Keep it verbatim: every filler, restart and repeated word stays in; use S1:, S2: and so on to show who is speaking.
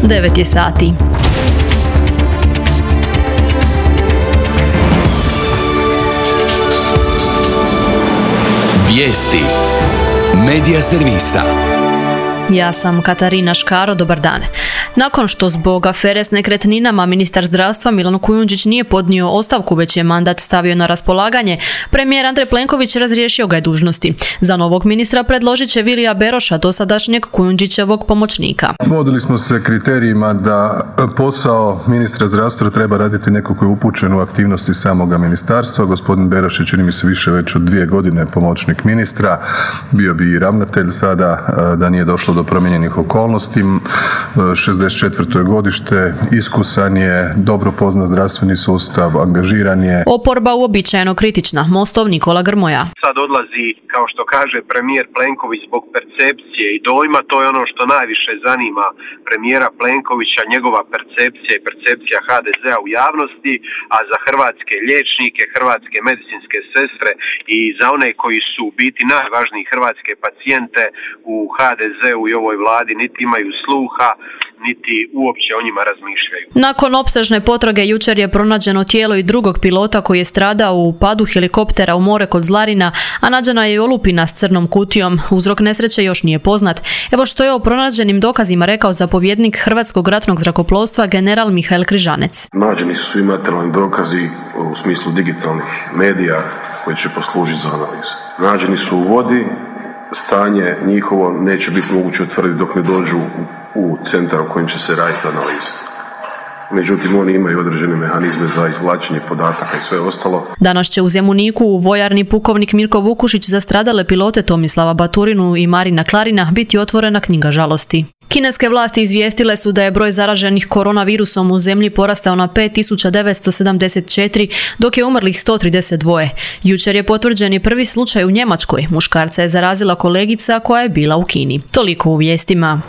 S1: devet je sati.
S2: Vijesti Medija servisa.
S1: Ja sam Katarina Škaro, dobar dan. Nakon što zbog afere s nekretninama ministar zdravstva Milan Kujundžić nije podnio ostavku, već je mandat stavio na raspolaganje, premijer Andrej Plenković razriješio ga je dužnosti. Za novog ministra predložit će Vilija Beroša, dosadašnjeg Kujundžićevog pomoćnika.
S3: Vodili smo se kriterijima da posao ministra zdravstva treba raditi neko koji je upućen u aktivnosti samoga ministarstva. Gospodin Beroš je, čini mi se, više već od dvije godine pomoćnik ministra. Bio bi i ravnatelj sada da nije došlo do promijenjenih okolnosti. šezdeset četvrto je godište, iskusan je, dobro pozna zdravstveni sustav, angažiran je.
S1: Oporba uobičajeno kritična. Mostov Nikola Grmoja.
S4: Sad odlazi, kao što kaže premijer Plenković, zbog percepcije i dojma. To je ono što najviše zanima premijera Plenkovića, njegova percepcija i percepcija ha de zea u javnosti, a za hrvatske liječnike, hrvatske medicinske sestre i za one koji su u biti najvažniji hrvatske pacijente u ha de zeu i ovoj vladi niti imaju sluha, niti uopće o njima razmišljaju.
S1: Nakon opsežne potrage jučer je pronađeno tijelo i drugog pilota koji je stradao u padu helikoptera u more kod Zlarina, a nađena je i olupina s crnom kutijom. Uzrok nesreće još nije poznat. Evo što je o pronađenim dokazima rekao zapovjednik Hrvatskog ratnog zrakoplovstva general Mihael Križanec.
S5: Nađeni su i materijalni dokazi u smislu digitalnih medija koji će poslužiti za analizu. Nađeni su u vodi, stanje njihovo neće biti moguće utvrditi dok ne dođu u centar u kojem će se raditi analiza. Međutim, oni imaju određene mehanizme za izvlačenje podataka i sve ostalo.
S1: Danas će u Zemuniku u vojarni pukovnik Mirko Vukušić za stradale pilote Tomislava Baturinu i Marina Klarina biti otvorena knjiga žalosti. Kineske vlasti izvijestile su da je broj zaraženih koronavirusom u zemlji porastao na pet tisuća devetsto sedamdeset četiri, dok je umrlih sto trideset dva. Jučer je potvrđen i prvi slučaj u Njemačkoj. Muškarca je zarazila kolegica koja je bila u Kini. Toliko u vijestima.